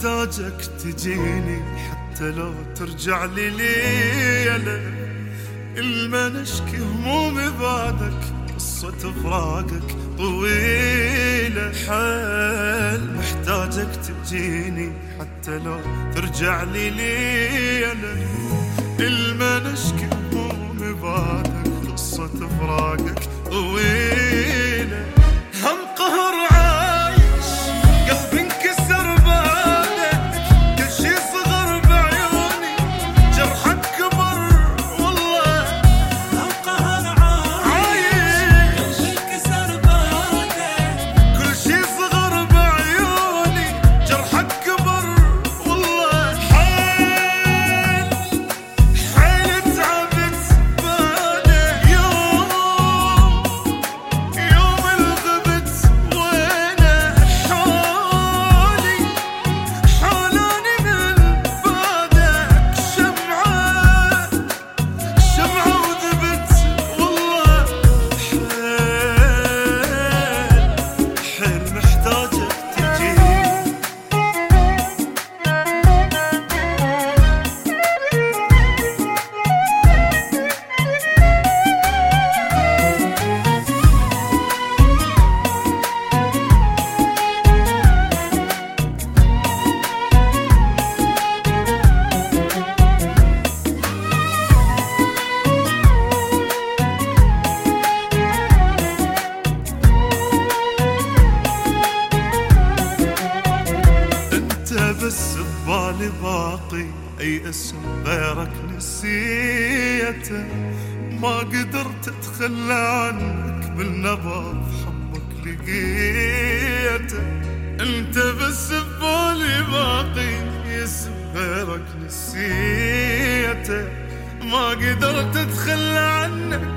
محتاجك تجيني حتى لو ترجع لي ليلة. الما نشكي همومي بعدك، قصة فراقك طويلة. حال محتاجك تجيني حتى لو ترجع لي ليلة. الما نشكي همومي بعدك، قصة فراقك طويلة. هم قهر عايش قلبي انكسر بعدك، كل شي صغر بعيوني جرحك كبر والله. هم قهر عايش قلبي انكسر بعدك، كل شي صغر بعيوني جرحك كبر والله. حيل تعبت بعدك، يوم الغبت وينه حولي، حولاني من بعدك شمعة وذبت والله. حيل محتاجك تجيني. بس ببالي باقي أي اسم غيرك نسيته. ما قدرت أتخلى عنك بالنبض حبك لقيته. أنت بس ببالي باقي اسم غيرك نسيته. ما قدرت أتخلى عنك